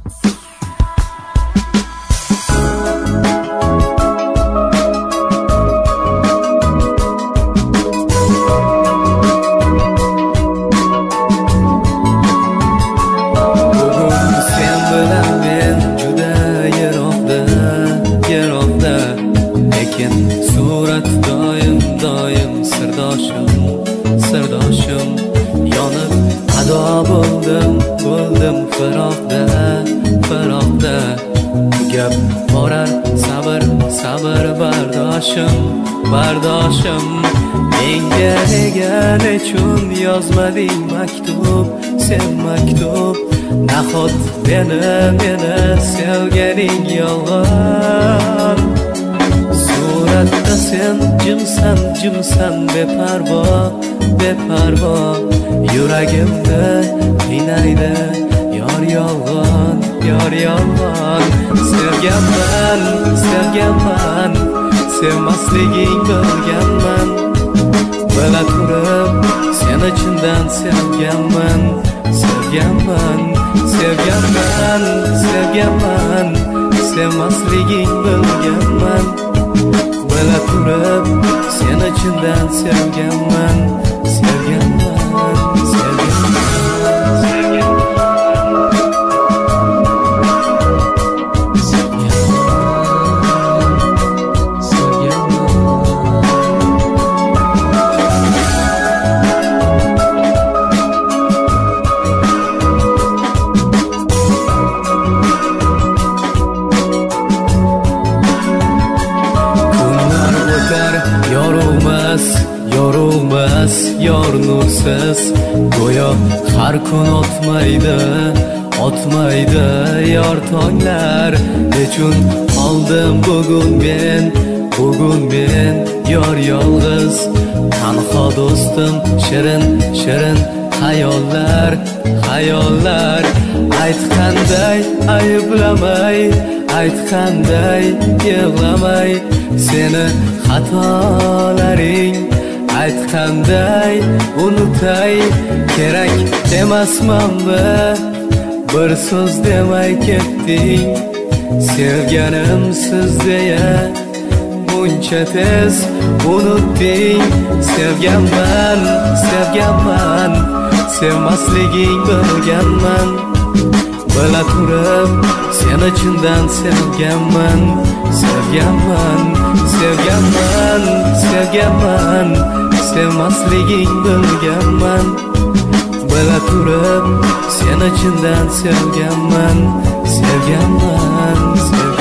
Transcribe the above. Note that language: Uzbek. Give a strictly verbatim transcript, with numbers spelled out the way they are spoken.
Surat doim doim sirdoshim sirdoshim yonib ado bo'ldim bo'ldim firoqda firoqda gap borar sabr sabr bardoshim bardoshim menga nega nechun yozmading maktub sen maktub nahot meni meni sevganing yolg'on suratda sen jimsan jimsan beparvo beparvo yuragimni qiynaydi yor yolg'on yor yolg'on sevganman sevganman sevmasliging bilganman bila turib seni chindan sevganman sevganman sevganman sevganman sevmasliging bilganman bila turib seni chindan sevganman sevganman sevganman yorug'mas yorug'mas yor nursiz go'yo har kun o'tmaydi o'tmaydi yor tonglar nechun qoldim bugun men bugun men yor yolg'iz tanho do'stim shirin shirin xayollar xayollar aytganday ayblamay aytganday yig'lamay seni xatolaring aytganday unutay kerak emasmanmi bir so'z demay ketding sevganim siz deya buncha tez unutding sevganman sevganman sevmasliging bilganman bila turib seni chindan sevganman sevganman sevganman sevganman sevmasliging bilganman bila turib seni chindan sevganman sevganman sevganman